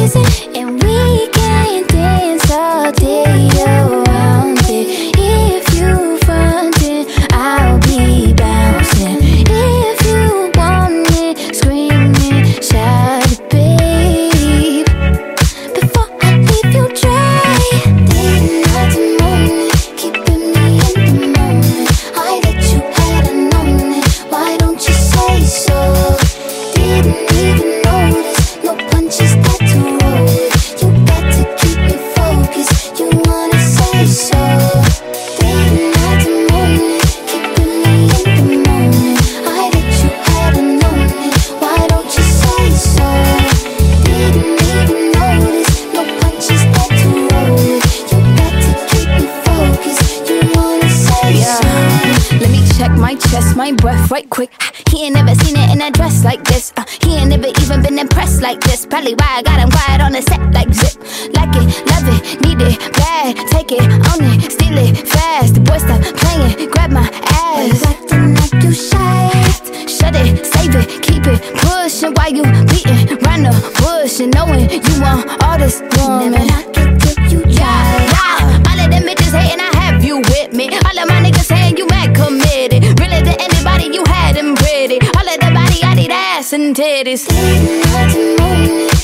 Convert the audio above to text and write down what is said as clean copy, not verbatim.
easy, and we can dance all day around it. If you frontin', I'll be bouncing. If you want it, screaming, shout it, babe. Before I leave you dry, day, night, and morning, keeping me in the moment. I that you had known it, why don't you say so? Didn't even notice, no punches that to roll with. You got to keep me focused, you wanna say so. Day, night, and morning, keeping me in the moment. I that you had known it, why don't you say so? Didn't even notice, no punches that to roll with. You got to keep me focused, you wanna say so. Let me check my chest, my breath right quick. He ain't never seen it in a dress like this. He ain't never even been impressed like this. Probably why I got him quiet on the set like zip. Like it, love it, need it, bad. Take it, own it, steal it, fast. The boy stop playing, grab my ass. Acting like you shy. Shut it, save it, keep it pushing while you beating round the bush and knowing you want all this woman. Never knock it till you try. Yeah, all of them bitches hating, I have you with me. All of my niggas saying you mad committed. Really to anybody, you had them pretty. All of the body, I need ass and titties. Day, night, and morning,